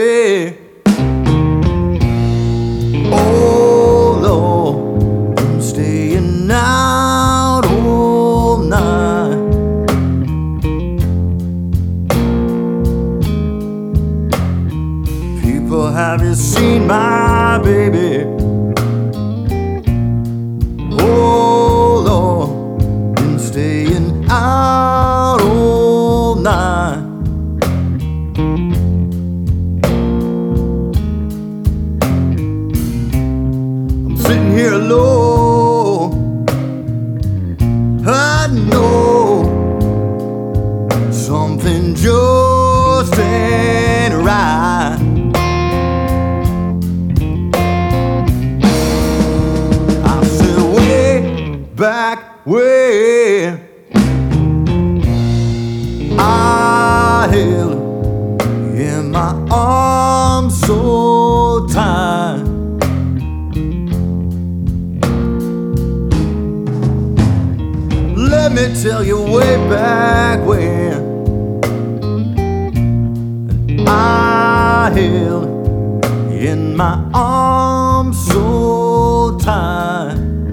baby. Oh Lord, I'm staying out all night. People, have you seen my baby? Oh Lord, been staying out all night. I'm sitting here alone. I know something just ain't right. I said way back where I held her in my arms so tight. Let me tell you way back when I held her in my arms so tight.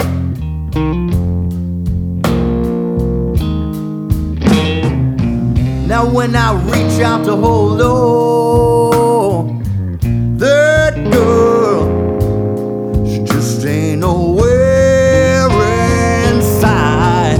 Now when I reach out to hold on, that girl, she just ain't nowhere inside.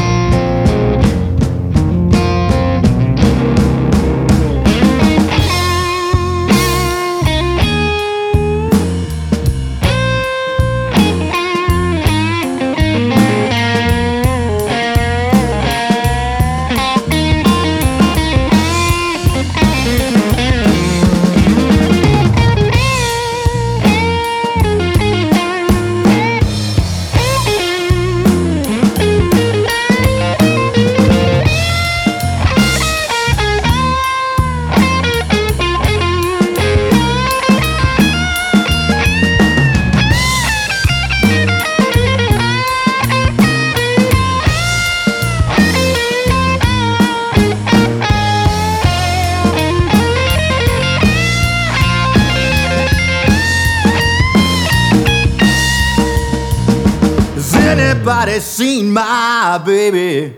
Anybody seen my baby?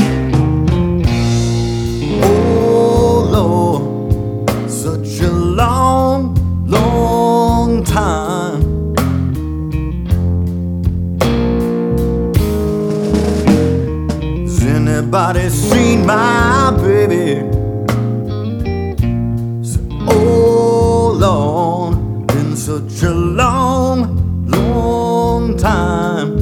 Oh Lord, such a long, long time. Has anybody seen my baby? Oh Lord, been such a long, long time.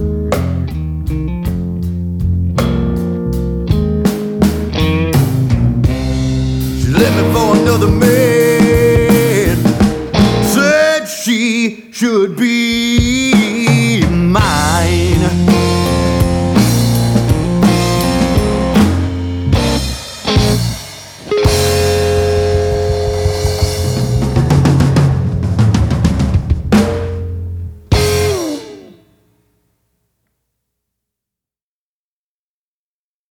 Left me for another man. Said she should be